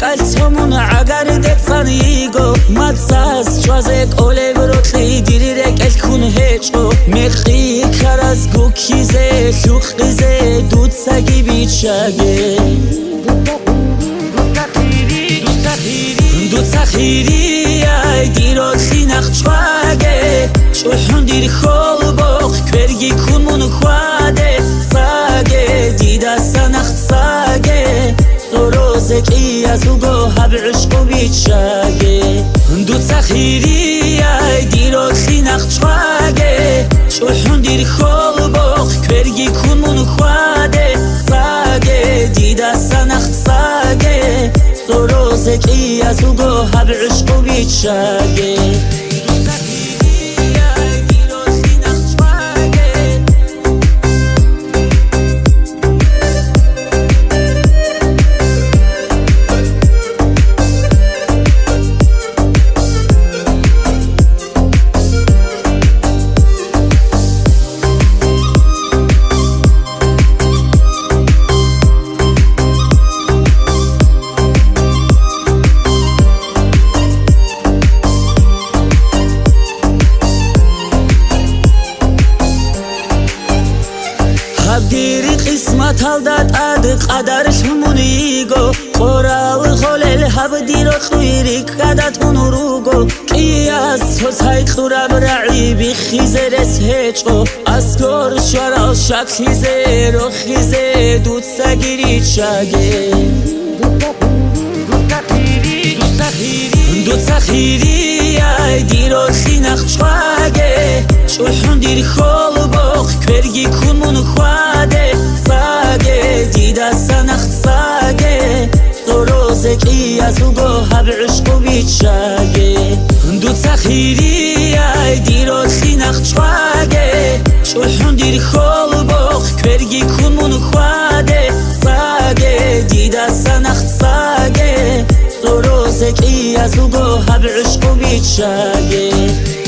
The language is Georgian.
კალცომუნ აგარდე წანიგო მაცას ჭვაზე კოლებროთი დირირე კელქუნ ჰეჭო მეხი ხარას გუქიზე შუხიზე დუცაგი ბიჩაგე დუცახირი აი დიროთი ნახჭვაგე ჭუჰუნდირ ხოლბოხ ქვერგი ქუნმუნ ხვადე საგე დიდა სანახცაგე სოროზე კი აზუგო ჰაბიშკო ბიჩაგე დუცახირი აი დიროთი ნახჭვაგე ჭუჰუნდირ ხოლბოხ ქვერგი ქუნმუნ ხვადე საგე დიდა სანახცაგე სოროზე კი აზუგო ჰაბიშკო ბიჩაგე აბდირი ყისმათ ალდატად ყადარს მუნიგო ყორალ ხოლელ ჰაბდირო ხვირი გადატუნურუგო ყიას ცოცაი ყურა ბრაიბი ხიზერეს ჰეჭო ასგორ შარალ შაქიზე როხიზე დუცაგირი ჩაგე დუცახირი აი დიროთი ნახჭვაგე ჭუჰუნდირ ხოლბოხ ქვერგი ქუნმუნ ხვადე საგე დიდა სანახცაგე სოროზე კი აზუგო ჰაბიშკო ბიჩაგე დუცახირი აი დიროთი ნახჭვაგე ჭუჰუნდირ ხოლბოხ ქვერგი ქუნმუნ ხვადე საგე დიდა სანახცაგე სოროზე კი აზუგო ჰაბიშკო ბიჩაგე